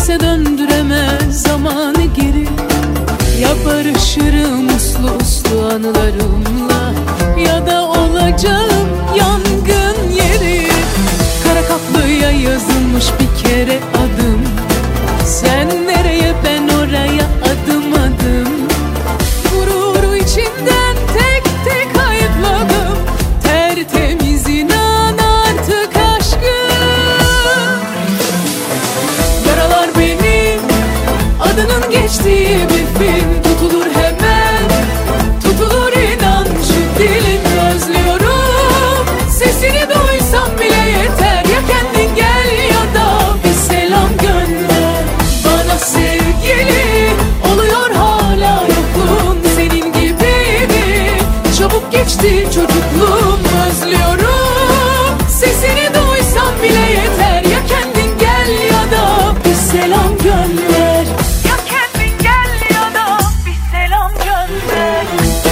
kimse döndüremez zamanı geri. Ya barışırım uslu uslu anılarımla, ya da olacağım yangın yeri. Kara kaplıya yazılmış bir kere adım. Sen nereye ben oraya adım adım. Gururu içimden tek tek ayıkladım. Tertemiz inan artık aşkım. Yaralar benim, adının geçtiği bir film. Tutulur hemen, tutulur inan şu dilim. Özlüyorum, sesini duysam bile yeter. Ya kendin gel ya da bir selam gönder bana sevgili. Oluyor hala yokluğun senin gibiydi. Çabuk geçti çocukluğum. Özlüyorum, sesini duysam bile yeter. Ya kendin gel ya da bir selam gönder. Ya kendin gel ya da bir selam gönder.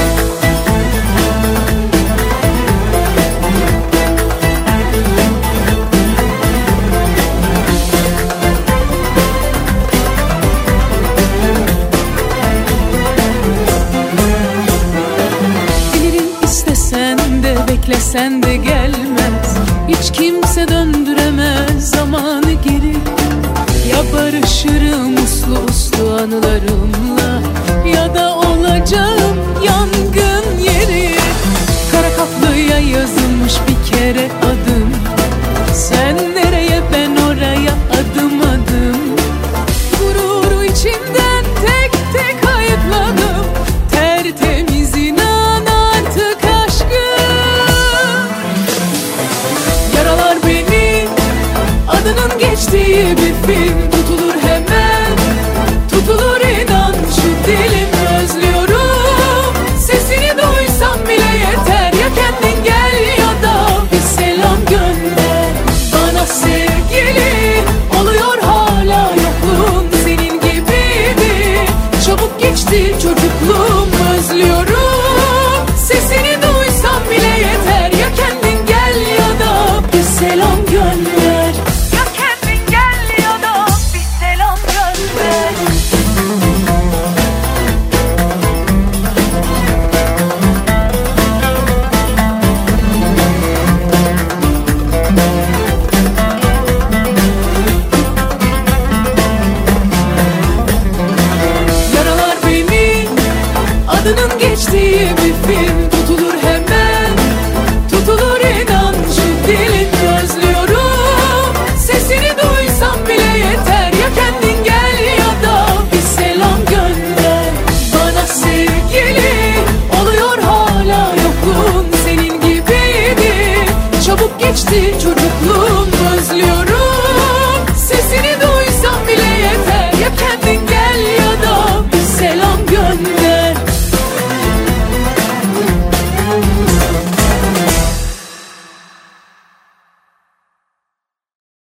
Bilirim istesen de beklesen de gelmez. Hiç kimse döndüremez zamanı geri. Ya barışırım uslu uslu anılarımla, ya da olacağım yangın